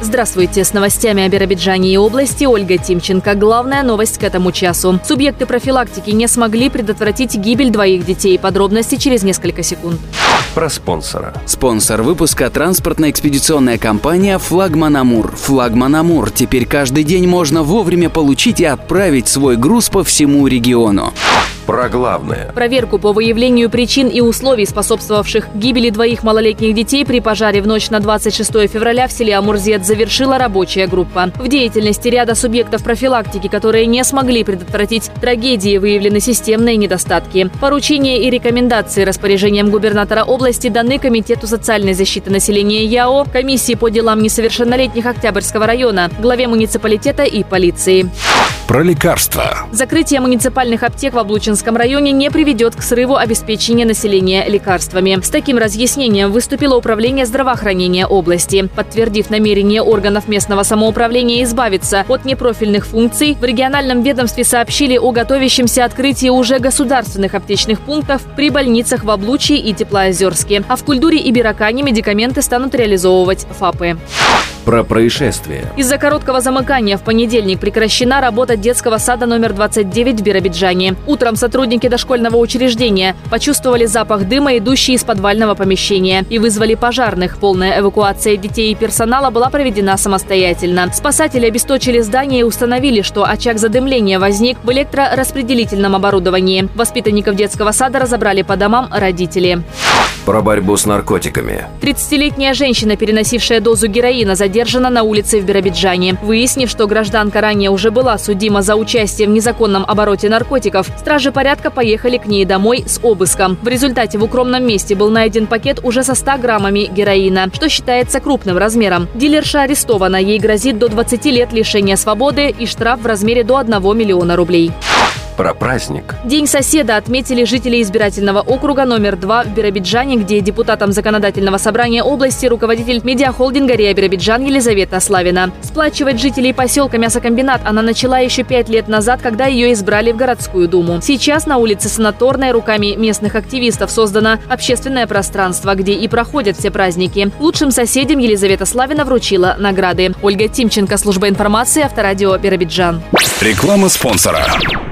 Здравствуйте, с новостями о Биробиджане и области Ольга Тимченко. Главная новость к этому часу. Субъекты профилактики не смогли предотвратить гибель двоих детей. Подробности через несколько секунд. Про спонсора. Спонсор выпуска – транспортно-экспедиционная компания «Флагман Амур». «Флагман Амур» теперь каждый день можно вовремя получить и отправить свой груз по всему региону. Про главное. Проверку по выявлению причин и условий, способствовавших гибели двоих малолетних детей при пожаре в ночь на 26 февраля в селе Амурзет, завершила рабочая группа. В деятельности ряда субъектов профилактики, которые не смогли предотвратить трагедии, выявлены системные недостатки. Поручения и рекомендации распоряжением губернатора области даны Комитету социальной защиты населения ЯО, комиссии по делам несовершеннолетних Октябрьского района, главе муниципалитета и полиции. Про лекарства. Закрытие муниципальных аптек в Облучинском районе не приведет к срыву обеспечения населения лекарствами. С таким разъяснением выступило Управление здравоохранения области. Подтвердив намерение органов местного самоуправления избавиться от непрофильных функций, в региональном ведомстве сообщили о готовящемся открытии уже государственных аптечных пунктов при больницах в Облучье и Теплоозерске. А в Кульдуре и Беракане медикаменты станут реализовывать ФАПы. Про происшествие. Из-за короткого замыкания в понедельник прекращена работа детского сада номер 29 в Биробиджане. Утром сотрудники дошкольного учреждения почувствовали запах дыма, идущий из подвального помещения, и вызвали пожарных. Полная эвакуация детей и персонала была проведена самостоятельно. Спасатели обесточили здание и установили, что очаг задымления возник в электрораспределительном оборудовании. Воспитанников детского сада разобрали по домам родители. Про борьбу с наркотиками. 30-летняя женщина, переносившая дозу героина, задержана на улице в Биробиджане. Выяснив, что гражданка ранее уже была судима за участие в незаконном обороте наркотиков, стражи порядка поехали к ней домой с обыском. В результате в укромном месте был найден пакет уже со 100 граммами героина, что считается крупным размером. Дилерша арестована. Ей грозит до 20 лет лишения свободы и штраф в размере до 1 миллиона рублей. Про праздник. День соседа отметили жители избирательного округа номер 2 в Биробиджане, где депутатом законодательного собрания области руководитель медиахолдинга РИА Биробиджан Елизавета Славина. Сплачивать жителей поселка мясокомбинат она начала еще 5 лет назад, когда ее избрали в городскую думу. Сейчас на улице Санаторной руками местных активистов создано общественное пространство, где и проходят все праздники. Лучшим соседям Елизавета Славина вручила награды. Ольга Тимченко, служба информации, Авторадио Биробиджан. Реклама спонсора.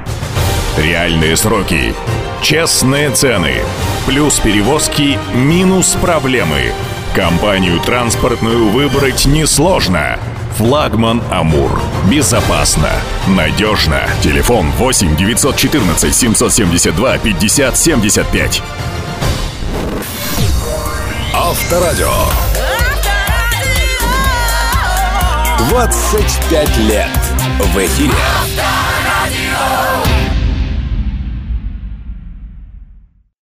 Реальные сроки, честные цены, плюс перевозки, минус проблемы. Компанию транспортную выбрать несложно. «Флагман Амур». Безопасно, надежно. Телефон 8 914 772 50 75. Авторадио. 25 лет в эфире.